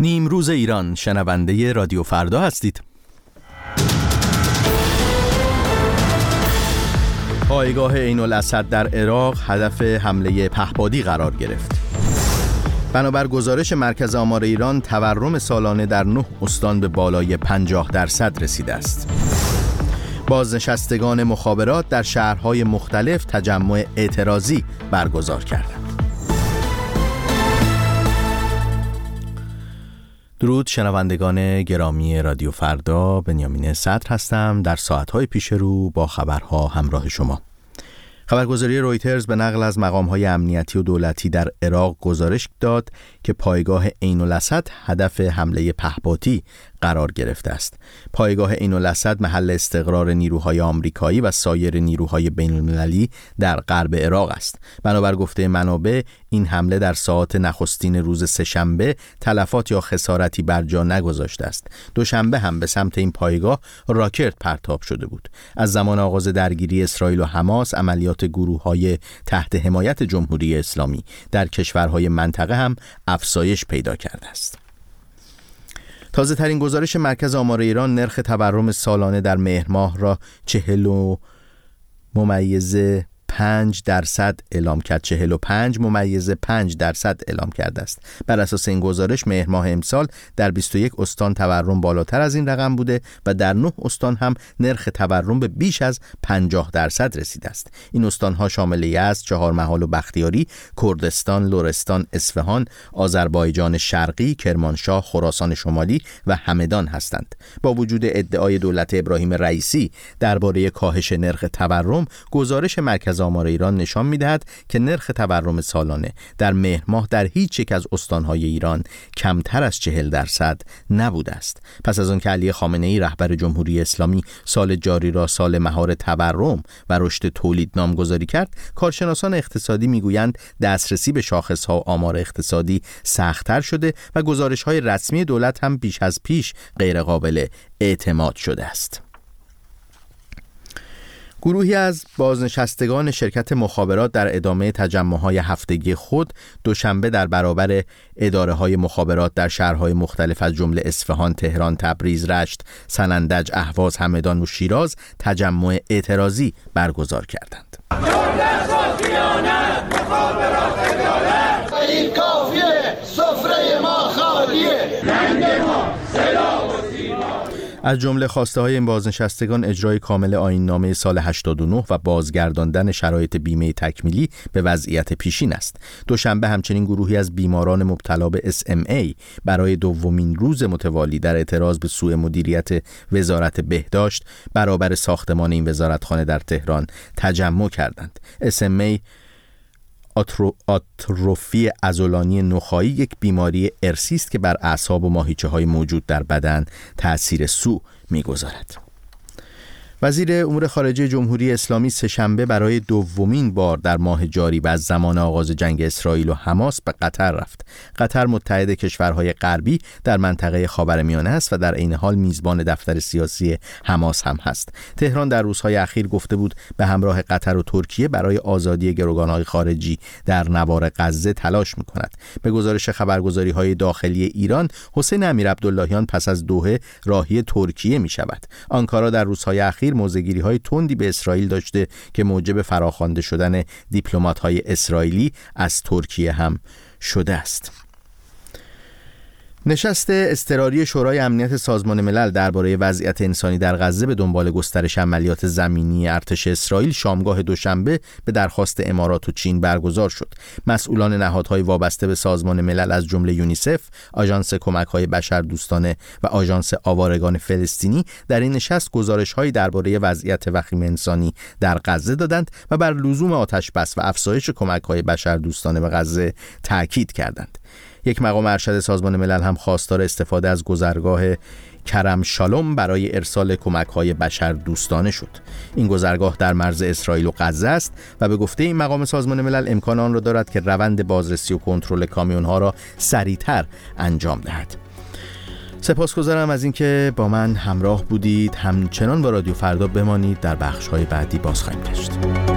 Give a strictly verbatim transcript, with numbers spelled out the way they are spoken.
نیمروز ایران، شنونده رادیو فردا هستید. پایگاه عین الاسد در عراق هدف حمله پهپادی قرار گرفت. بنابر گزارش مرکز آمار ایران، تورم سالانه در نه استان به بالای پنجاه درصد رسیده است. بازنشستگان مخابرات در شهرهای مختلف تجمع اعتراضی برگزار کردند. درود شنوندگان گرامی رادیو فردا، بنیامین صدر هستم. در ساعتهای پیش رو با خبرها همراه شما. خبرگزاری رویترز به نقل از مقام‌های امنیتی و دولتی در عراق گزارش داد که پایگاه عین الاسد هدف حمله پهپادی قرار گرفته است. پایگاه عین الاسد محل استقرار نیروهای آمریکایی و سایر نیروهای بین‌المللی در غرب عراق است. بنابر گفته منابع، این حمله در ساعات نخستین روز سه‌شنبه تلفات یا خسارتی بر جا نگذاشته است. دوشنبه هم به سمت این پایگاه راکت پرتاب شده بود. از زمان آغاز درگیری اسرائیل و حماس، عملیات گروه‌های تحت حمایت جمهوری اسلامی در کشورهای منطقه هم افزایش پیدا کرده است. تازه ترین گزارش مرکز آمار ایران نرخ تورم سالانه در مهر ماه را چهل و ممیز پنج درصد اعلام کرد. چهل و پنج ممیز پنج درصد اعلام کرده است. بر اساس این گزارش مهر ماه امسال در بیست و یک استان تورم بالاتر از این رقم بوده و در نه استان هم نرخ تورم به بیش از پنجاه درصد رسیده است. این استان‌ها شامل یزد، چهارمحال و بختیاری، کردستان، لرستان، اصفهان، آذربایجان شرقی، کرمانشاه، خراسان شمالی و همدان هستند. با وجود ادعای دولت ابراهیم رئیسی درباره کاهش نرخ تورم، گزارش مرکز آمار ایران نشان می‌دهد که نرخ تورم سالانه در مهر ماه در هیچ یک از استان‌های ایران کمتر از چهل درصد نبوده است. پس از آن که علی خامنه‌ای رهبر جمهوری اسلامی سال جاری را سال مهار تورم و رشد تولید نامگذاری کرد، کارشناسان اقتصادی می‌گویند دسترسی به شاخص‌ها و آمار اقتصادی سخت‌تر شده و گزارش‌های رسمی دولت هم بیش از پیش غیرقابل اعتماد شده است. گروهی از بازنشستگان شرکت مخابرات در ادامه تجمع‌های هفتگی خود دوشنبه در برابر اداره‌های مخابرات در شهرهای مختلف از جمله اصفهان، تهران، تبریز، رشت، سنندج، اهواز، همدان و شیراز تجمع اعتراضی برگزار کردند. این کافیه، سفره ما خالیه، رنگ ما سلام و سیما. از جمله خواسته های این بازنشستگان اجرای کامل آیین‌نامه سال هشتاد و نه و بازگرداندن شرایط بیمه تکمیلی به وضعیت پیشین است. دوشنبه همچنین گروهی از بیماران مبتلا به اس ام ای برای دومین روز متوالی در اعتراض به سوء مدیریت وزارت بهداشت برابر ساختمان این وزارتخانه در تهران تجمع کردند. اس ام ای آترو، آتروفی عضلانی نخاعی یک بیماری ارثی است که بر اعصاب و ماهیچه‌های موجود در بدن تأثیر سو می‌گذارد. وزیر امور خارجه جمهوری اسلامی سه‌شنبه برای دومین بار در ماه جاری و از زمان آغاز جنگ اسرائیل و حماس به قطر رفت. قطر متحد کشورهای غربی در منطقه خاورمیانه است و در عین حال میزبان دفتر سیاسی حماس هم هست. تهران در روزهای اخیر گفته بود به همراه قطر و ترکیه برای آزادی گروگان‌های خارجی در نوار غزه تلاش می‌کند. به گزارش خبرگزاری‌های داخلی ایران، حسین امیرعبداللهیان پس از دوحه راهی ترکیه می‌شود. آنکارا در روزهای اخیر موضع‌گیری‌های تندی به اسرائیل داشته که موجب فراخوانده شدن دیپلمات‌های اسرائیلی از ترکیه هم شده است. نشست اضطراری شورای امنیت سازمان ملل درباره وضعیت انسانی در غزه به دنبال گسترش عملیات زمینی ارتش اسرائیل شامگاه دوشنبه به درخواست امارات و چین برگزار شد. مسئولان نهادهای وابسته به سازمان ملل از جمله یونیسف، آژانس کمک‌های بشردوستانه و آژانس آوارگان فلسطینی در این نشست گزارش‌هایی درباره وضعیت وخیم انسانی در غزه دادند و بر لزوم آتش‌بس و افزایش کمک‌های بشردوستانه به غزه تاکید کردند. یک مقام ارشد سازمان ملل هم خواستار استفاده از گذرگاه کرم شالوم برای ارسال کمک‌های بشردوستانه شد. این گذرگاه در مرز اسرائیل و غزه است و به گفته این مقام سازمان ملل امکان آن را دارد که روند بازرسی و کنترل کامیون‌ها را سریعتر انجام دهد. سپاسگزارم از اینکه با من همراه بودید. همچنان با رادیو فردا بمانید. در بخش‌های بعدی باز خواهیم گشت.